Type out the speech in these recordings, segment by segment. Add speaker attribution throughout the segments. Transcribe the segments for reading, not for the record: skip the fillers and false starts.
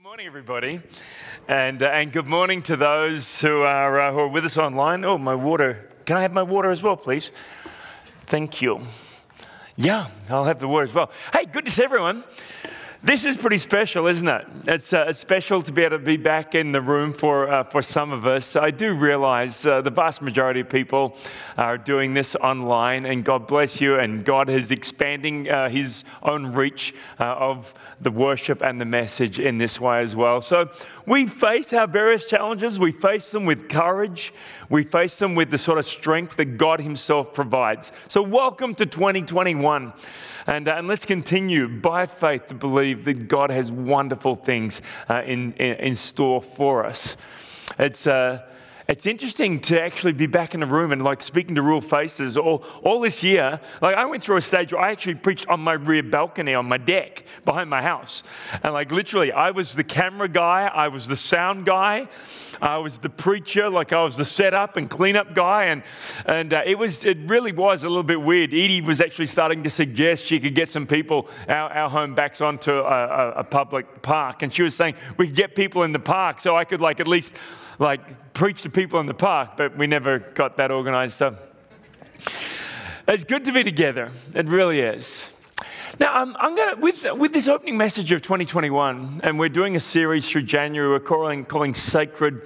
Speaker 1: Morning, everybody, and good morning to those who are with us online. Oh, my water! Can I have my water as well, please? Thank you. Yeah, I'll have the water as well. Hey, good to see everyone. This is pretty special, isn't it? It's special to be able to be back in the room for some of us. I do realize the vast majority of people are doing this online, and God bless you, and God is expanding His own reach of the worship and the message in this way as well. So we face our various challenges. We face them with courage. We face them with the sort of strength that God Himself provides. So welcome to 2021. And let's continue by faith to believe that God has wonderful things in store for us. It's interesting to actually be back in the room and like speaking to real faces. All this year, like I went through a stage where I actually preached on my rear balcony on my deck behind my house. And like literally, I was the camera guy, I was the sound guy, I was the preacher, like I was the setup and cleanup guy. And it really was a little bit weird. Edie was actually starting to suggest she could get some people, our home backs onto a public park. And she was saying we could get people in the park so I could like at least like preach to people in the park, but we never got that organized. So it's good to be together. It really is. Now, I'm going to, with this opening message of 2021, and we're doing a series through January we're calling Sacred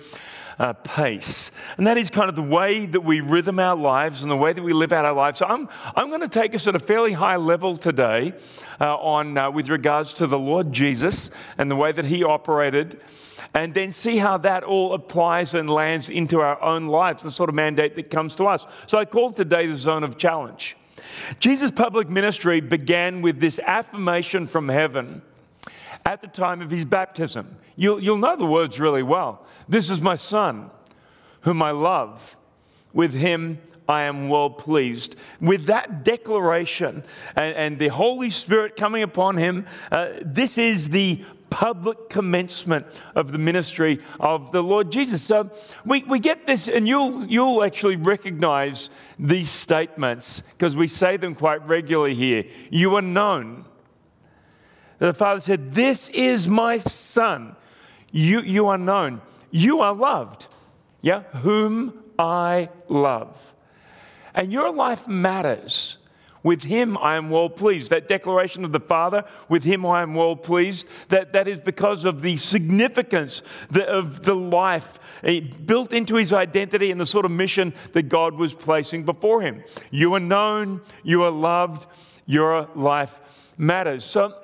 Speaker 1: Pace. And that is kind of the way that we rhythm our lives and the way that we live out our lives. So I'm going to take us at a fairly high level today with regards to the Lord Jesus and the way that He operated, and then see how that all applies and lands into our own lives, the sort of mandate that comes to us. So I called today the Zone of Challenge. Jesus' public ministry began with this affirmation from heaven at the time of His baptism. You'll know the words really well. This is my Son, whom I love. With Him I am well pleased. With that declaration and the Holy Spirit coming upon Him, this is the public commencement of the ministry of the Lord Jesus. So we get this, and you'll actually recognize these statements because we say them quite regularly here. You are known. The Father said, this is my Son. You are known. You are loved. Yeah, whom I love. And your life matters. With Him I am well pleased. That declaration of the Father, with Him I am well pleased, that is because of the significance of the life built into His identity and the sort of mission that God was placing before Him. You are known, you are loved, your life matters. So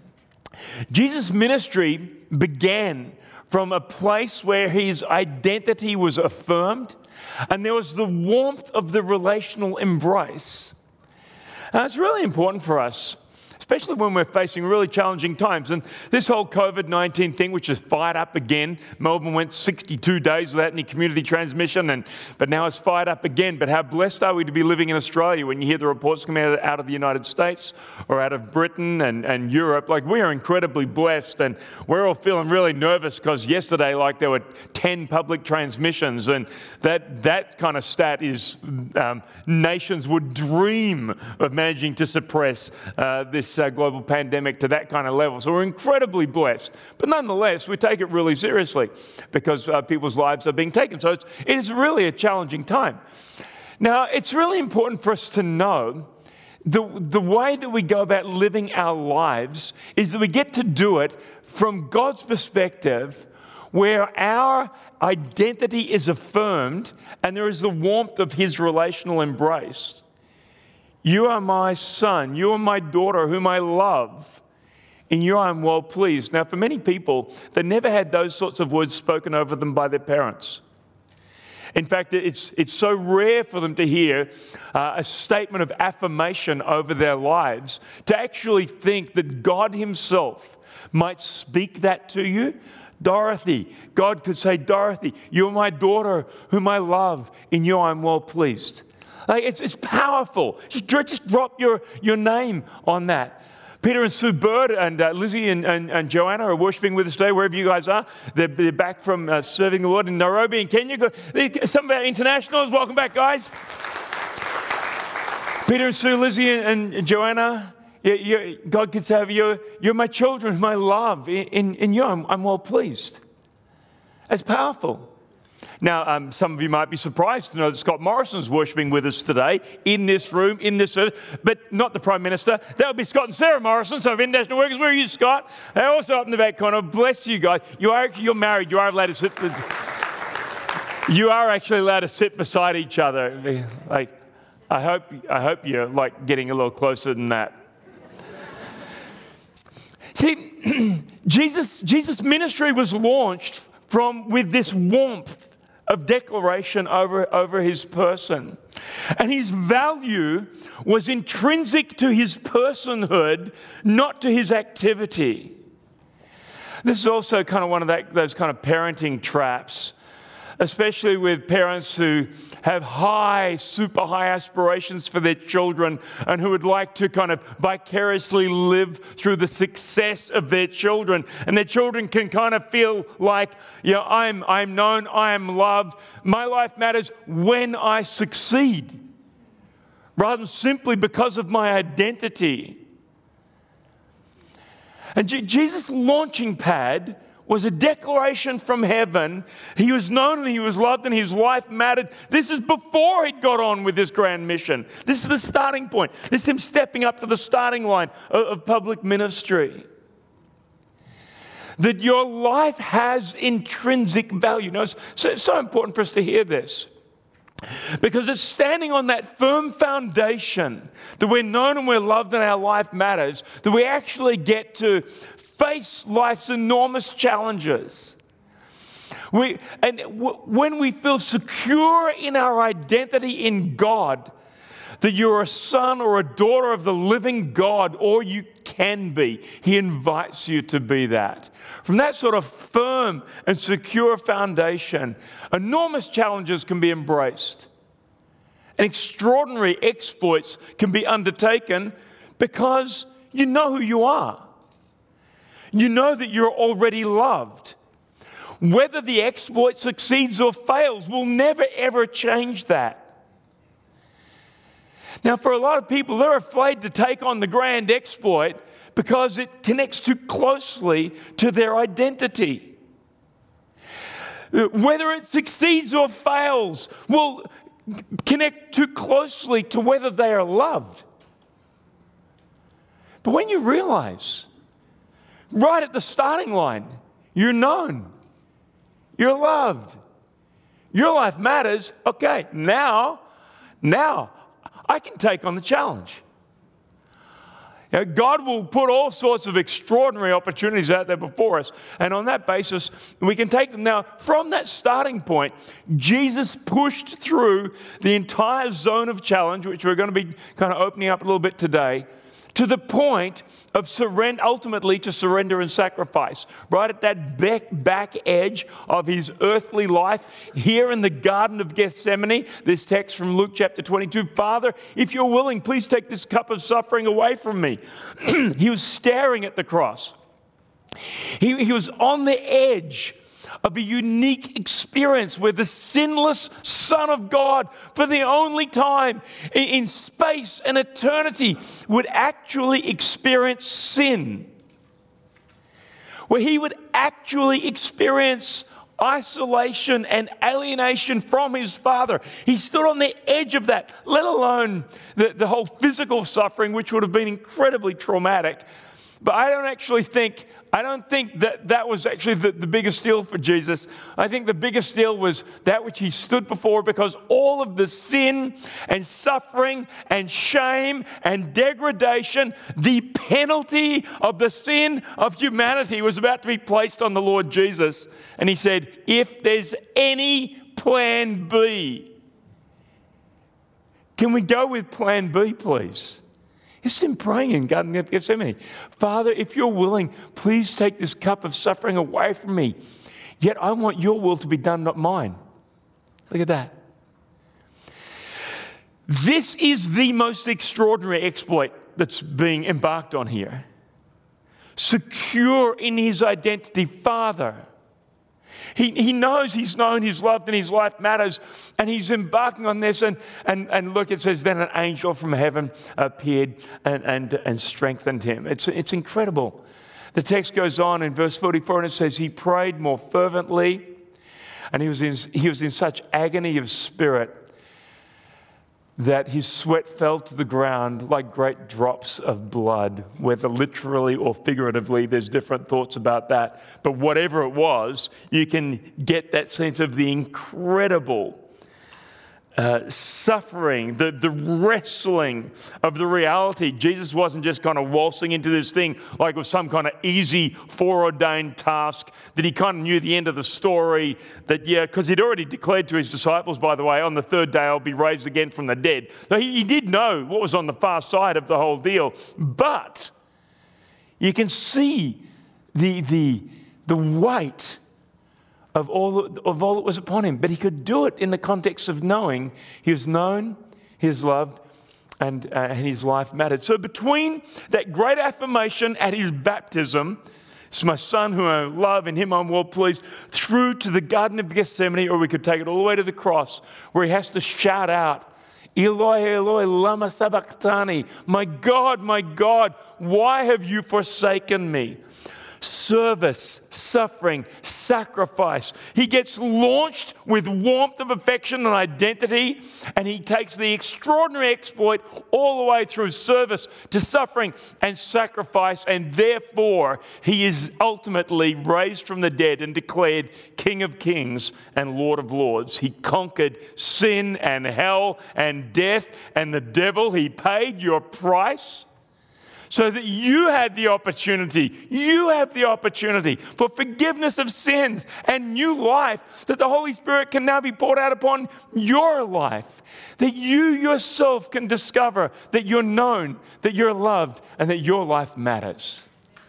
Speaker 1: Jesus' ministry began from a place where His identity was affirmed, and there was the warmth of the relational embrace. It's really important for us, especially when we're facing really challenging times. And this whole COVID-19 thing, which is fired up again. Melbourne went 62 days without any community transmission, but now it's fired up again. But how blessed are we to be living in Australia when you hear the reports coming out of the United States or out of Britain and Europe? Like, we are incredibly blessed, and we're all feeling really nervous because yesterday, like, there were 10 public transmissions, and that kind of stat is nations would dream of managing to suppress this global pandemic to that kind of level. So we're incredibly blessed. But nonetheless, we take it really seriously because people's lives are being taken. So it is really a challenging time. Now, it's really important for us to know the way that we go about living our lives is that we get to do it from God's perspective, where our identity is affirmed and there is the warmth of His relational embrace. You are my Son, you are my daughter whom I love. In you I am well pleased. Now, for many people, they never had those sorts of words spoken over them by their parents. In fact, it's so rare for them to hear a statement of affirmation over their lives, to actually think that God Himself might speak that to you. Dorothy, God could say, Dorothy, you are my daughter whom I love. In you I am well pleased. Like, it's powerful. Just drop your name on that. Peter and Sue Bird and Lizzie and Joanna are worshiping with us today, wherever you guys are. They're back from serving the Lord in Nairobi in Kenya. Some of our internationals, welcome back, guys. Peter and Sue, Lizzie and Joanna, God could say, you're my children, my love. In you, I'm well pleased. It's powerful. Now, some of you might be surprised to know that Scott Morrison's worshiping with us today in this room, in this service, but not the Prime Minister. That would be Scott and Sarah Morrison, so of International Workers. Where are you, Scott? They're also up in the back corner. Bless you guys. You're married. You are allowed to sit. You are actually allowed to sit beside each other. Like, I hope you're like getting a little closer than that. See, Jesus' ministry was launched with this warmth of declaration over his person. And his value was intrinsic to his personhood, not to his activity. This is also kind of one of those kind of parenting traps, especially with parents who have super high aspirations for their children and who would like to kind of vicariously live through the success of their children. And their children can kind of feel like, I'm known, I am loved. My life matters when I succeed, rather than simply because of my identity. And Jesus' launching pad was a declaration from heaven. He was known and he was loved and his life mattered. This is before he'd got on with this grand mission. This is the starting point. This is him stepping up to the starting line of public ministry. That your life has intrinsic value. Now, it's so important for us to hear this. Because it's standing on that firm foundation that we're known and we're loved and our life matters, that we actually get to face life's enormous challenges. When we feel secure in our identity in God, that you're a son or a daughter of the living God, or you can be. He invites you to be that. From that sort of firm and secure foundation, enormous challenges can be embraced. And extraordinary exploits can be undertaken because you know who you are. You know that you're already loved. Whether the exploit succeeds or fails will never, ever change that. Now, for a lot of people, they're afraid to take on the grand exploit because it connects too closely to their identity. Whether it succeeds or fails will connect too closely to whether they are loved. But when you realize, right at the starting line, you're known, you're loved, your life matters, okay, now I can take on the challenge. God will put all sorts of extraordinary opportunities out there before us. And on that basis, we can take them. Now, from that starting point, Jesus pushed through the entire zone of challenge, which we're going to be kind of opening up a little bit today, to the point of surrender, ultimately to surrender and sacrifice. Right at that back edge of his earthly life, here in the Garden of Gethsemane, this text from Luke chapter 22, Father, if you're willing, please take this cup of suffering away from me. He was staring at the cross. He was on the edge of a unique experience where the sinless Son of God, for the only time in space and eternity, would actually experience sin. Where he would actually experience isolation and alienation from his Father. He stood on the edge of that, let alone the whole physical suffering, which would have been incredibly traumatic. But I don't think that was actually the biggest deal for Jesus. I think the biggest deal was that which he stood before, because all of the sin and suffering and shame and degradation, the penalty of the sin of humanity was about to be placed on the Lord Jesus. And he said, if there's any plan B, can we go with plan B, please? It's him praying in Garden of Gethsemane. Father, if you're willing, please take this cup of suffering away from me. Yet I want your will to be done, not mine. Look at that. This is the most extraordinary exploit that's being embarked on here. Secure in his identity, Father, He knows he's known, he's loved, and his life matters. And he's embarking on this. And look, it says, then an angel from heaven appeared and strengthened him. It's incredible. The text goes on in verse 44, and it says, he prayed more fervently, and he was in such agony of spirit that his sweat fell to the ground like great drops of blood, whether literally or figuratively. There's different thoughts about that. But whatever it was, you can get that sense of the incredible suffering, the wrestling of the reality. Jesus wasn't just kind of waltzing into this thing like it was some kind of easy foreordained task that he kind of knew the end of the story, that, yeah, because he'd already declared to his disciples, by the way, on the third day I'll be raised again from the dead. So he did know what was on the far side of the whole deal. But you can see the weight of all that was upon him. But he could do it in the context of knowing he was known, he was loved, and his life mattered. So between that great affirmation at his baptism, "This is my son whom I love, in him I'm well pleased," through to the Garden of Gethsemane, or we could take it all the way to the cross, where he has to shout out, "Eloi, Eloi, lama sabachthani," my God, why have you forsaken me? Service, suffering, sacrifice. He gets launched with warmth of affection and identity, and he takes the extraordinary exploit all the way through service to suffering and sacrifice, and therefore he is ultimately raised from the dead and declared King of Kings and Lord of Lords. He conquered sin and hell and death and the devil. He paid your price, so that you have the opportunity for forgiveness of sins and new life, that the Holy Spirit can now be poured out upon your life, that you yourself can discover that you're known, that you're loved, and that your life matters.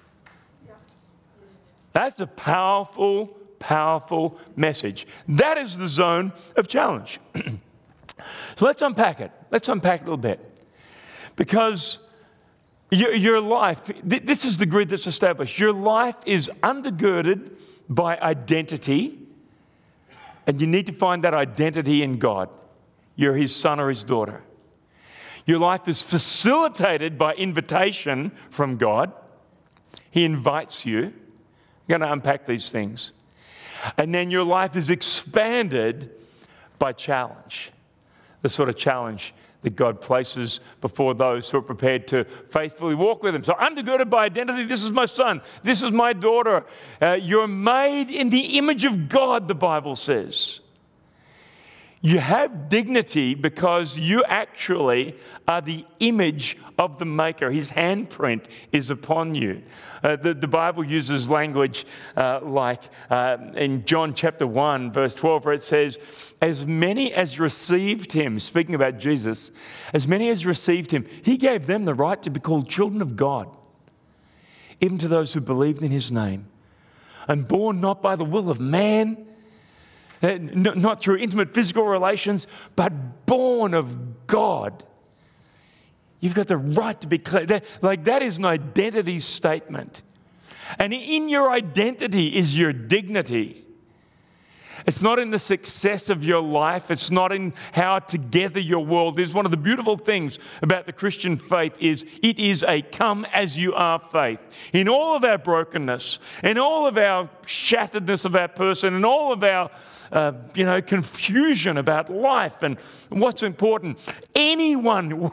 Speaker 1: That's a powerful, powerful message. That is the zone of challenge. So let's unpack it. Let's unpack it a little bit. Because your life, this is the grid that's established. Your life is undergirded by identity, and you need to find that identity in God. You're his son or his daughter. Your life is facilitated by invitation from God. He invites you. I'm going to unpack these things. And then your life is expanded by challenge, the sort of challenge that God places before those who are prepared to faithfully walk with him. So undergirded by identity, this is my son, this is my daughter. You're made in the image of God, the Bible says. You have dignity because you actually are the image of the Maker. His handprint is upon you. The Bible uses language like in John chapter 1, verse 12, where it says, as many as received him, speaking about Jesus, as many as received him, he gave them the right to be called children of God, even to those who believed in his name, and born not by the will of man, not through intimate physical relations, but born of God. You've got the right to be clear. That is an identity statement. And in your identity is your dignity. It's not in the success of your life. It's not in how together your world is. One of the beautiful things about the Christian faith is it is a come as you are faith. In all of our brokenness, in all of our shatteredness of our person, in all of our confusion about life and what's important, anyone,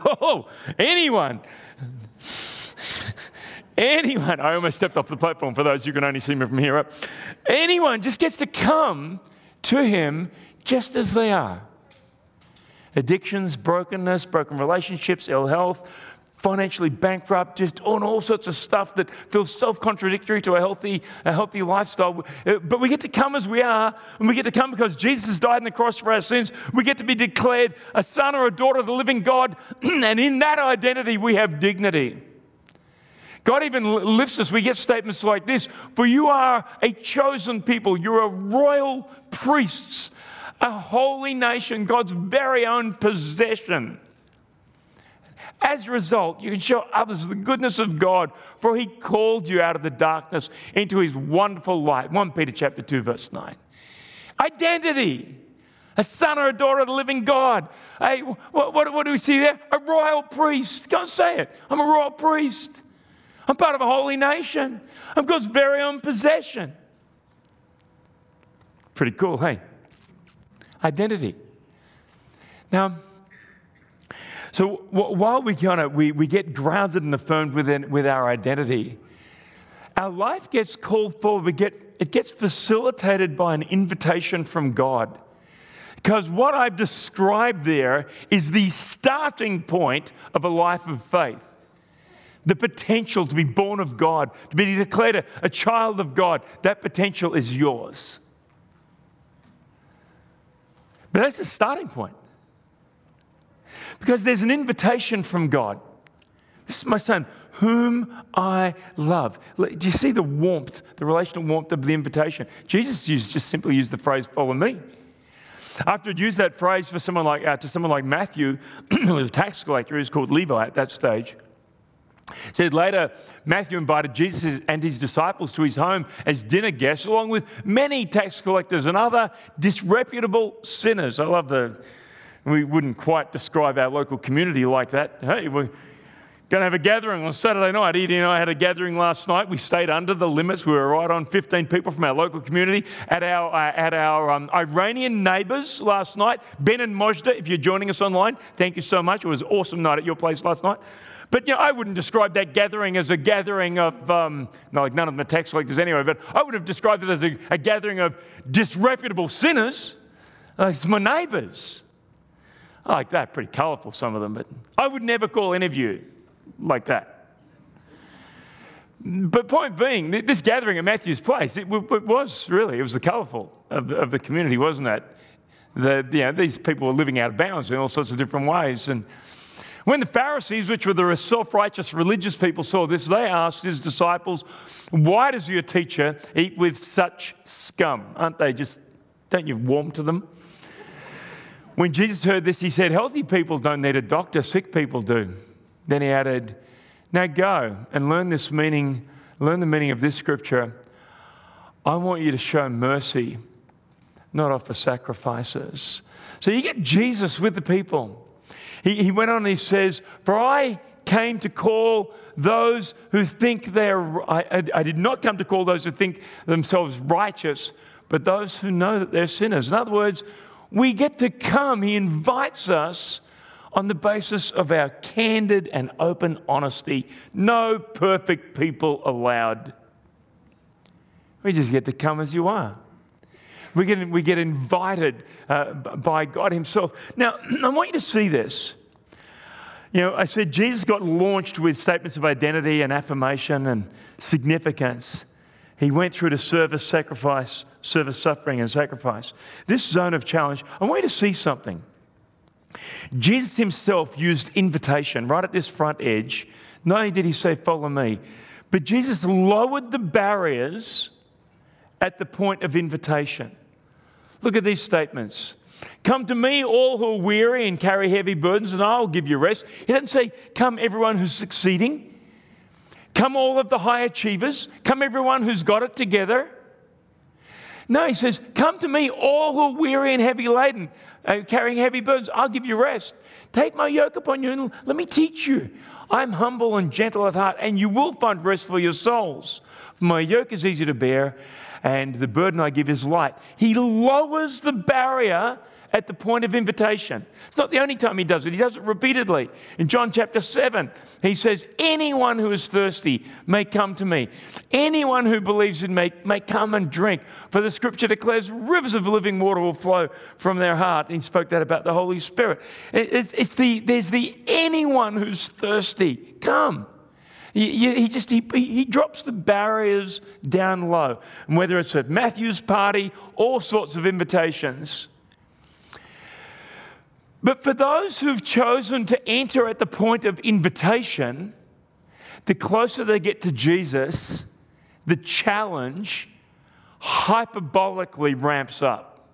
Speaker 1: I almost stepped off the platform for those who can only see me from here up. Anyone just gets to come to him just as they are. Addictions, brokenness, broken relationships, ill health, financially bankrupt, just all sorts of stuff that feels self-contradictory to a healthy lifestyle. But we get to come as we are, and we get to come because Jesus has died on the cross for our sins. We get to be declared a son or a daughter of the living God, and in that identity we have dignity. God even lifts us. We get statements like this: for you are a chosen people, you're a royal priests, a holy nation, God's very own possession. As a result, you can show others the goodness of God, for he called you out of the darkness into his wonderful light. 1 Peter chapter 2, verse 9. Identity. A son or a daughter of the living God. Hey, what do we see there? A royal priest. Go and say it. I'm a royal priest. I'm part of a holy nation. I'm God's very own possession. Pretty cool, hey? Identity. Now, so while we get grounded and affirmed with our identity, our life gets called forward. It gets facilitated by an invitation from God. Because what I've described there is the starting point of a life of faith. The potential to be born of God, to be declared a child of God, that potential is yours. But that's the starting point. Because there's an invitation from God. This is my son, whom I love. Do you see the warmth, the relational warmth of the invitation? Jesus just simply used the phrase, follow me. After he'd used that phrase for someone like Matthew, who was a tax collector, he was called Levi at that stage. It said later, Matthew invited Jesus and his disciples to his home as dinner guests, along with many tax collectors and other disreputable sinners. I love we wouldn't quite describe our local community like that. Hey, we're going to have a gathering on Saturday night. Edie and I had a gathering last night. We stayed under the limits. We were right on 15 people from our local community at our Iranian neighbours last night. Ben and Mojda, if you're joining us online, thank you so much. It was an awesome night at your place last night. But I wouldn't describe that gathering as a gathering of, none of them are tax collectors anyway, but I would have described it as a gathering of disreputable sinners. It's my neighbours. I like that, pretty colourful, some of them, but I would never call any of you like that. But point being, this gathering at Matthew's place, it was the colourful of the community, wasn't it? These people were living out of bounds in all sorts of different ways. And when the Pharisees, which were the self-righteous religious people, saw this, they asked his disciples, why does your teacher eat with such scum? Don't you warm to them? When Jesus heard this, he said, healthy people don't need a doctor, sick people do. Then he added, now go and learn the meaning of this scripture. I want you to show mercy, not offer sacrifices. So you get Jesus with the people. He went on and he says, for I came to call those who think I did not come to call those who think themselves righteous, but those who know that they're sinners. In other words, we get to come. He invites us on the basis of our candid and open honesty. No perfect people allowed. We just get to come as you are. We get invited by God himself. Now, I want you to see this. I said Jesus got launched with statements of identity and affirmation and significance. He went through to service, suffering and sacrifice. This zone of challenge, I want you to see something. Jesus himself used invitation right at this front edge. Not only did he say, follow me, but Jesus lowered the barriers at the point of invitation. Look at these statements. Come to me, all who are weary and carry heavy burdens, and I'll give you rest. He doesn't say, come everyone who's succeeding. Come all of the high achievers. Come everyone who's got it together. No, he says, come to me, all who are weary and heavy laden, carrying heavy burdens. I'll give you rest. Take my yoke upon you and let me teach you. I'm humble and gentle at heart, and you will find rest for your souls. For my yoke is easy to bear, and the burden I give is light. He lowers the barrier at the point of invitation. It's not the only time he does it. He does it repeatedly. In John chapter 7, he says, anyone who is thirsty may come to me. Anyone who believes in me may come and drink. For the scripture declares rivers of living water will flow from their heart. And he spoke that about the Holy Spirit. There's the anyone who's thirsty. Come. He drops the barriers down low. And whether it's at Matthew's party, all sorts of invitations. But for those who've chosen to enter at the point of invitation, the closer they get to Jesus, the challenge hyperbolically ramps up.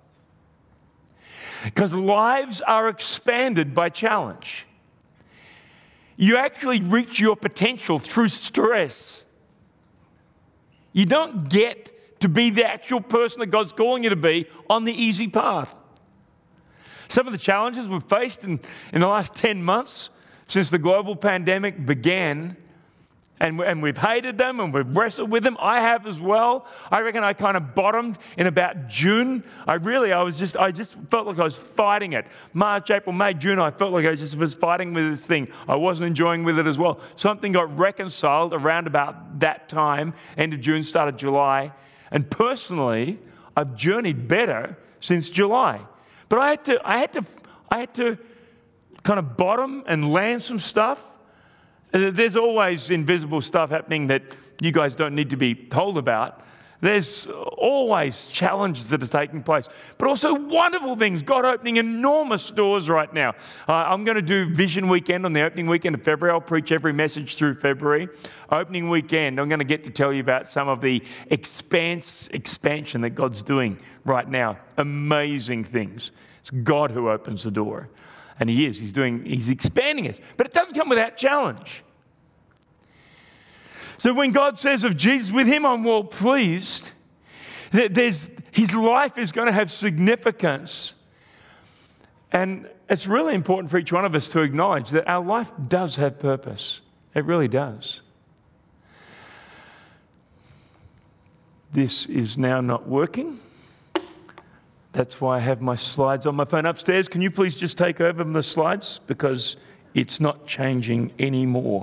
Speaker 1: Because lives are expanded by challenge. You actually reach your potential through stress. You don't get to be the actual person that God's calling you to be on the easy path. Some of the challenges we've faced in the last 10 months since the global pandemic began, and we've hated them and we've wrestled with them. I have as well. I reckon I kind of bottomed in about June. I just felt like I was fighting it. March, April, May, June, I felt like I just was fighting with this thing. I wasn't enjoying with it as well. Something got reconciled around about that time, end of June, start of July. And personally, I've journeyed better since July. But I had to kind of bottom and land some stuff. There's always invisible stuff happening that you guys don't need to be told about. There's always challenges that are taking place, but also wonderful things. God opening enormous doors right now. I'm going to do Vision Weekend on the opening weekend of February. I'll preach every message through February. Opening weekend, I'm going to get to tell you about some of the expansion that God's doing right now. Amazing things. It's God who opens the door. And He is. He's expanding us. But it doesn't come without challenge. So when God says of Jesus, with Him I'm well pleased, that His life is going to have significance. And it's really important for each one of us to acknowledge that our life does have purpose. It really does. This is now not working. That's why I have my slides on my phone upstairs. Can you please just take over the slides? Because it's not changing anymore.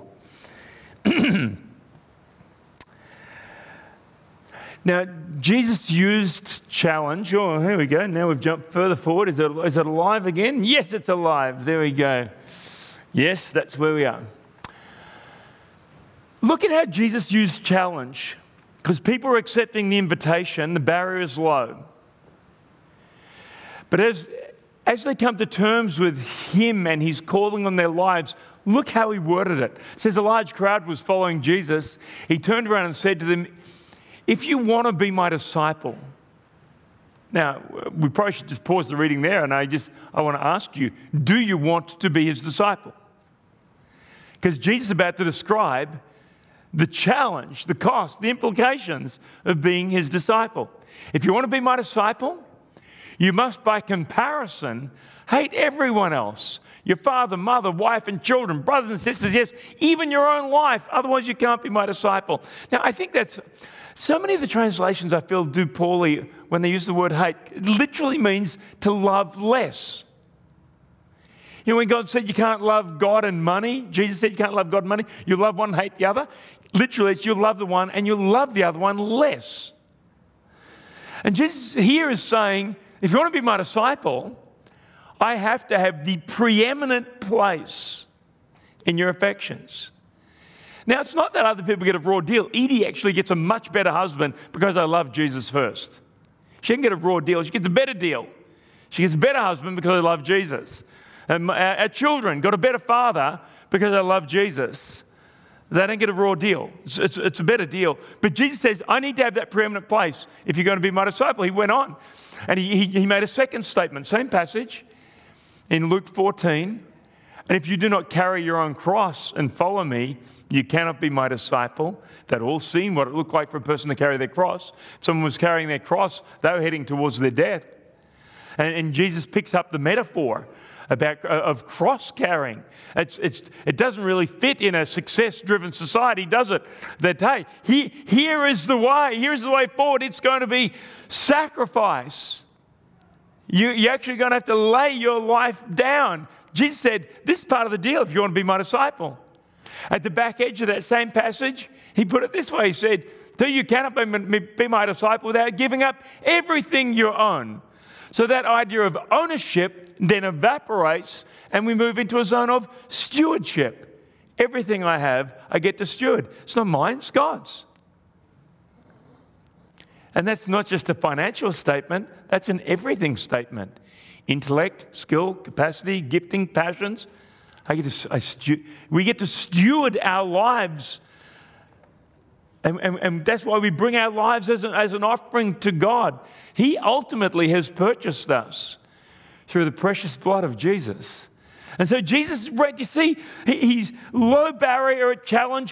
Speaker 1: Now, Jesus used challenge. Oh, here we go. Now we've jumped further forward. Is it alive again? Yes, it's alive. There we go. Yes, that's where we are. Look at how Jesus used challenge. Because people are accepting the invitation, the barrier is low. But as they come to terms with Him and His calling on their lives, look how He worded it. It says a large crowd was following Jesus. He turned around and said to them, if you want to be my disciple. Now, we probably should just pause the reading there, and I want to ask you, do you want to be His disciple? Because Jesus is about to describe the challenge, the cost, the implications of being His disciple. If you want to be my disciple, you must, by comparison, hate everyone else. Your father, mother, wife, and children, brothers and sisters, yes, even your own life. Otherwise, you can't be my disciple. Now, I think that's... So many of the translations, I feel, do poorly when they use the word hate. It literally means to love less. You know, when God said you can't love God and money, Jesus said you can't love God and money, you love one, hate the other. Literally, it's you'll love the one and you'll love the other one less. And Jesus here is saying, if you want to be my disciple, I have to have the preeminent place in your affections. Now, it's not that other people get a raw deal. Edie actually gets a much better husband because I love Jesus first. She didn't get a raw deal. She gets a better deal. She gets a better husband because I love Jesus. And our children got a better father because I love Jesus. They don't get a raw deal. It's a better deal. But Jesus says, I need to have that preeminent place if you're going to be my disciple. He went on and he made a second statement, same passage in Luke 14. And if you do not carry your own cross and follow me, you cannot be my disciple. They'd all seen what it looked like for a person to carry their cross. If someone was carrying their cross, they were heading towards their death. And Jesus picks up the metaphor of cross carrying. It doesn't really fit in a success-driven society, does it? That, hey, here is the way. Here's the way forward. It's going to be sacrifice. You're actually going to have to lay your life down. Jesus said, this is part of the deal if you want to be my disciple. At the back edge of that same passage, he put it this way. He said, so you cannot be my disciple without giving up everything you own. So that idea of ownership then evaporates and we move into a zone of stewardship. Everything I have, I get to steward. It's not mine, it's God's. And that's not just a financial statement, that's an everything statement. Intellect, skill, capacity, gifting, passions. We get to steward our lives. And that's why we bring our lives as an offering to God. He ultimately has purchased us through the precious blood of Jesus. And so Jesus, you see, he's low barrier at challenge,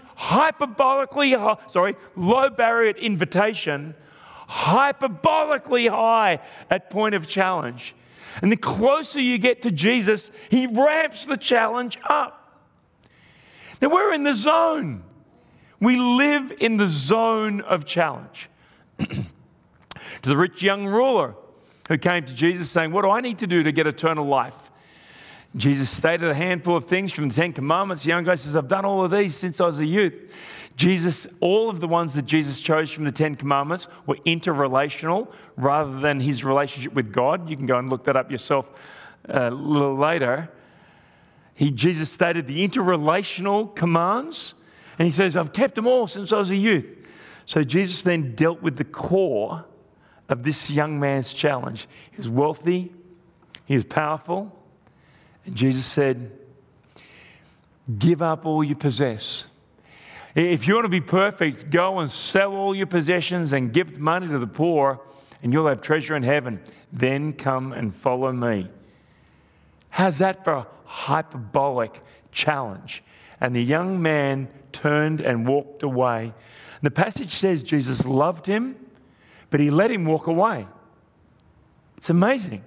Speaker 1: low barrier at invitation, hyperbolically high at point of challenge. And the closer you get to Jesus, he ramps the challenge up. Now we're in the zone. We live in the zone of challenge. To the rich young ruler who came to Jesus saying, what do I need to do to get eternal life? Jesus stated a handful of things from the Ten Commandments. The young guy says, I've done all of these since I was a youth. All of the ones that Jesus chose from the Ten Commandments were interrelational rather than his relationship with God. You can go and look that up yourself a little later. Jesus stated the interrelational commands, and he says, I've kept them all since I was a youth. So Jesus then dealt with the core of this young man's challenge. He was wealthy, he was powerful, and Jesus said, give up all you possess. If you want to be perfect, go and sell all your possessions and give money to the poor, and you'll have treasure in heaven. Then come and follow me. How's that for a hyperbolic challenge? And the young man turned and walked away. And the passage says Jesus loved him, but he let him walk away. It's amazing.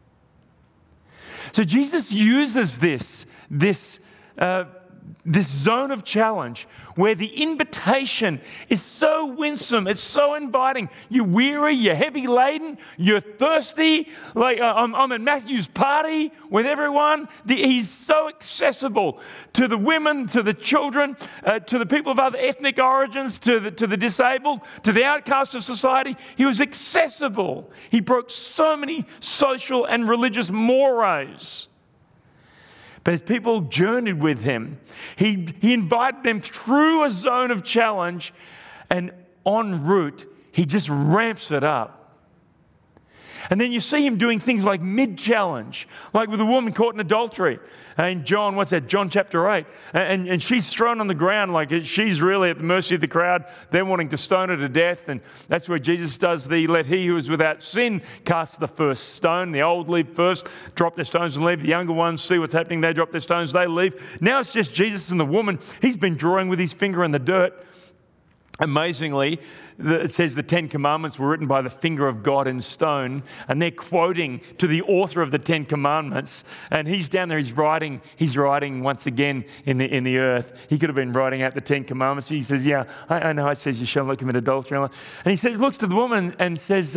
Speaker 1: So Jesus uses this zone of challenge where the invitation is so winsome, it's so inviting. You're weary, you're heavy laden, you're thirsty. Like I'm at Matthew's party with everyone. He's so accessible to the women, to the children, to the people of other ethnic origins, to the disabled, to the outcasts of society. He was accessible. He broke so many social and religious mores. But as people journeyed with him, he invited them through a zone of challenge, and en route, he just ramps it up. And then you see him doing things like mid-challenge, like with a woman caught in adultery. In John chapter 8. And she's thrown on the ground like she's really at the mercy of the crowd. They're wanting to stone her to death. And that's where Jesus does let he who is without sin cast the first stone. The old leave first, drop their stones and leave. The younger ones see what's happening. They drop their stones, they leave. Now it's just Jesus and the woman. He's been drawing with his finger in the dirt. Amazingly, it says the Ten Commandments were written by the finger of God in stone, and they're quoting to the author of the Ten Commandments, and he's down there, he's writing once again in the earth. He could have been writing out the Ten Commandments. He says, yeah, I know it says you shall not commit adultery. And he says, looks to the woman and says,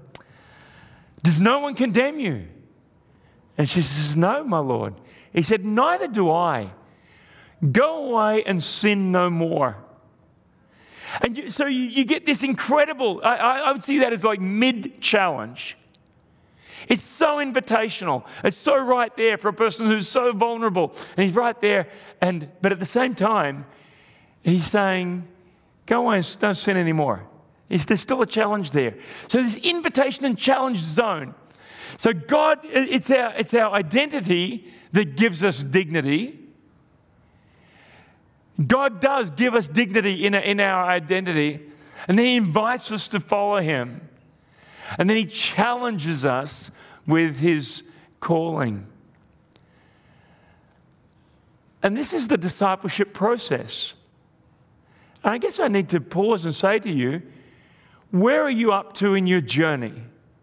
Speaker 1: does no one condemn you? And she says, no, my Lord. He said, neither do I. Go away and sin no more. And so you get this incredible, I would see that as like mid-challenge. It's so invitational. It's so right there for a person who's so vulnerable. And he's right there. But at the same time, he's saying, go away and don't sin anymore. There's still a challenge there. So this invitation and challenge zone. So God, it's our identity that gives us dignity. God does give us dignity in our identity, and then he invites us to follow him. And then he challenges us with his calling. And this is the discipleship process. And I guess I need to pause and say to you, where are you up to in your journey?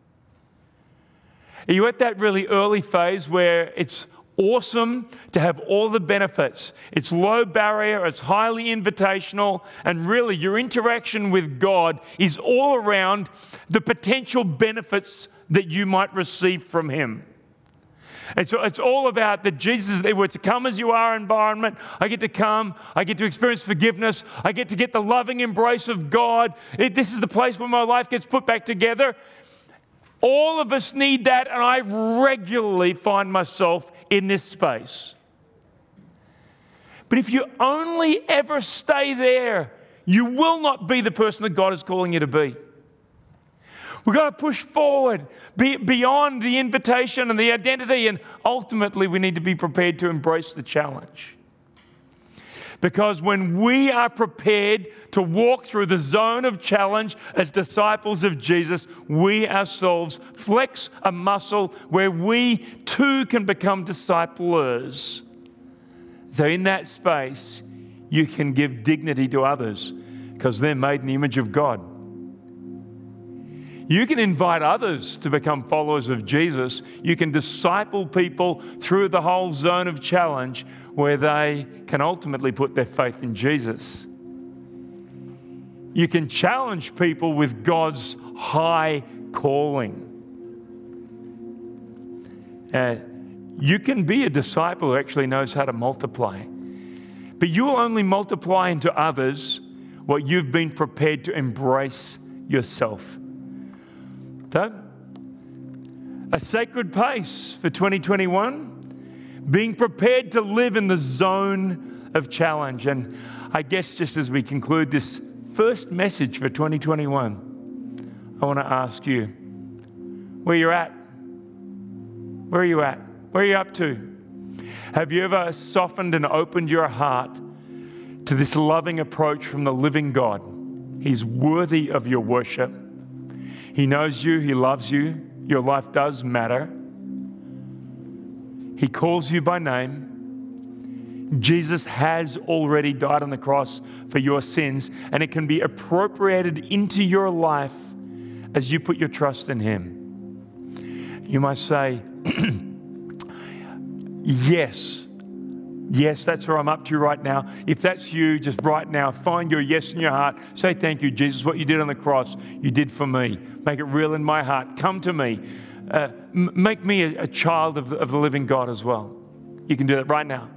Speaker 1: Are you at that really early phase where it's awesome to have all the benefits? It's low barrier, it's highly invitational, and really your interaction with God is all around the potential benefits that you might receive from him. And so it's all about that Jesus, it's a come as you are environment. I get to come, I get to experience forgiveness, I get to get the loving embrace of God. This is the place where my life gets put back together. All of us need that, and I regularly find myself in this space. But if you only ever stay there, you will not be the person that God is calling you to be. We've got to push forward, beyond the invitation and the identity, and ultimately we need to be prepared to embrace the challenge. Because when we are prepared to walk through the zone of challenge as disciples of Jesus, we ourselves flex a muscle where we too can become disciplers. So in that space, you can give dignity to others because they're made in the image of God. You can invite others to become followers of Jesus. You can disciple people through the whole zone of challenge where they can ultimately put their faith in Jesus. You can challenge people with God's high calling. You can be a disciple who actually knows how to multiply. But you will only multiply into others what you've been prepared to embrace yourself. So, a sacred pace for 2021, being prepared to live in the zone of challenge. And I guess just as we conclude this first message for 2021, I want to ask you where you're at. Where are you at? Where are you up to? Have you ever softened and opened your heart to this loving approach from the living God? He's worthy of your worship. He knows you. He loves you. Your life does matter. He calls you by name. Jesus has already died on the cross for your sins, and it can be appropriated into your life as you put your trust in Him. You might say, yes. Yes, that's where I'm up to right now. If that's you, just right now, find your yes in your heart. Say, thank you, Jesus, what you did on the cross, you did for me. Make it real in my heart. Come to me. Make me a child of the living God as well. You can do that right now.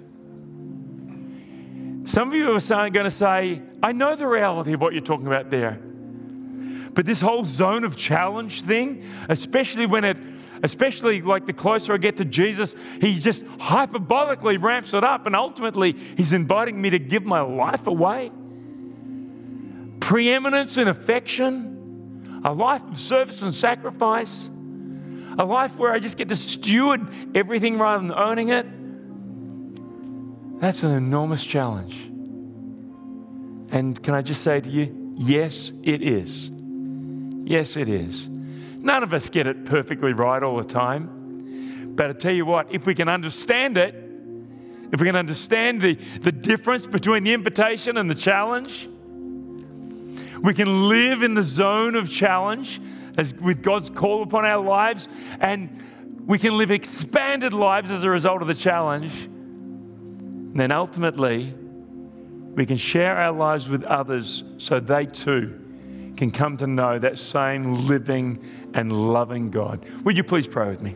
Speaker 1: Some of you are going to say, I know the reality of what you're talking about there. But this whole zone of challenge thing, especially like the closer I get to Jesus, He just hyperbolically ramps it up, and ultimately He's inviting me to give my life away. Preeminence and affection, a life of service and sacrifice, a life where I just get to steward everything rather than owning it. That's an enormous challenge. And can I just say to you, yes, it is. Yes, it is. None of us get it perfectly right all the time. But I tell you what, if we can understand it, if we can understand the difference between the invitation and the challenge, we can live in the zone of challenge as with God's call upon our lives, and we can live expanded lives as a result of the challenge. And then ultimately, we can share our lives with others so they too can come to know that same living and loving God. Would you please pray with me?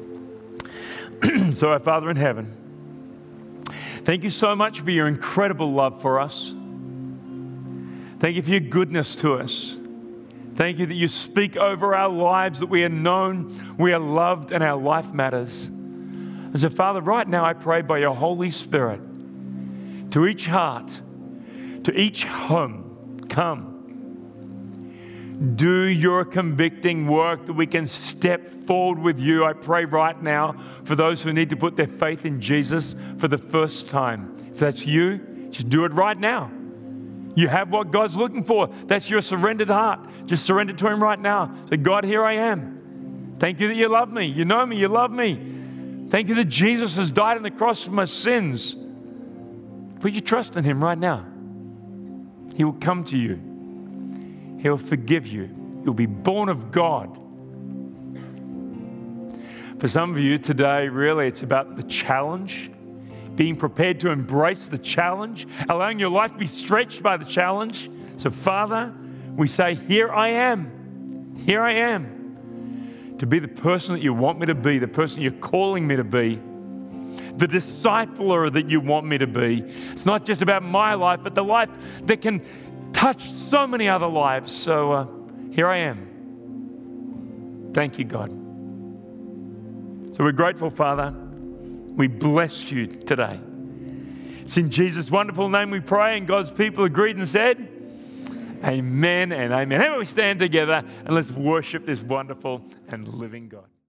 Speaker 1: So, our Father in heaven, thank you so much for your incredible love for us. Thank you for your goodness to us. Thank you that you speak over our lives, that we are known, we are loved, and our life matters. And so, Father, right now I pray by your Holy Spirit, to each heart, to each home, come. Do your convicting work that we can step forward with you. I pray right now for those who need to put their faith in Jesus for the first time. If that's you, just do it right now. You have what God's looking for. That's your surrendered heart. Just surrender to Him right now. Say, God, here I am. Thank you that you love me. You know me. You love me. Thank you that Jesus has died on the cross for my sins. Put your trust in Him right now. He will come to you. He'll forgive you. You'll be born of God. For some of you today, really, it's about the challenge, being prepared to embrace the challenge, allowing your life to be stretched by the challenge. So, Father, we say, here I am. Here I am. To be the person that you want me to be, the person you're calling me to be, the discipler that you want me to be. It's not just about my life, but the life that can touch so many other lives. So here I am. Thank you, God. So we're grateful, Father. We bless you today. It's in Jesus' wonderful name we pray, and God's people agreed and said, amen and amen. How about we stand together and let's worship this wonderful and living God.